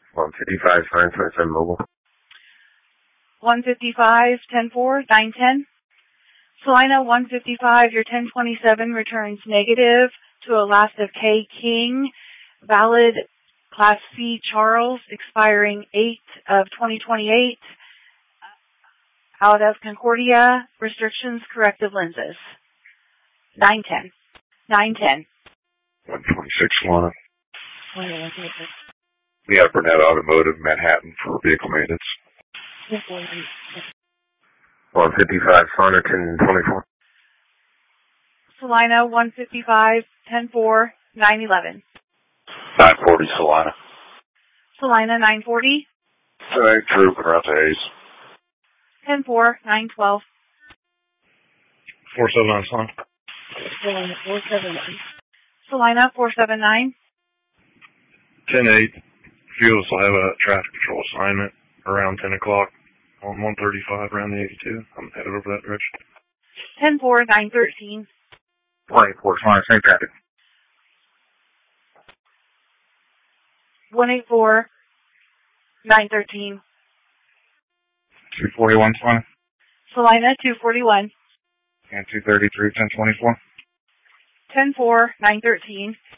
155, 927 mobile. 155, 10-4, 910. Salina 155, your 1027 returns negative to a last of K. King, valid Class C Charles, expiring 8 of 2028, out of Concordia, restrictions, corrective lenses. 910. 910. 126, Solana. We have Burnett Automotive, Manhattan, for vehicle maintenance. 155, Solana, 1024. Salina 155, 10-4, 911. 940, Solana. Salina 940. Hey, True, around to Hayes. 10-4, 912. 479, Solana. Salina 479. Salina 479. 10-8. Fuels will have a traffic control assignment around 10 o'clock on 135 around the 82. I'm headed over that direction. 10-4, 913. 184, Solana, same traffic. 184, 913. 241, Solana. Salina 241. And 233, 1024. 10-4, 913.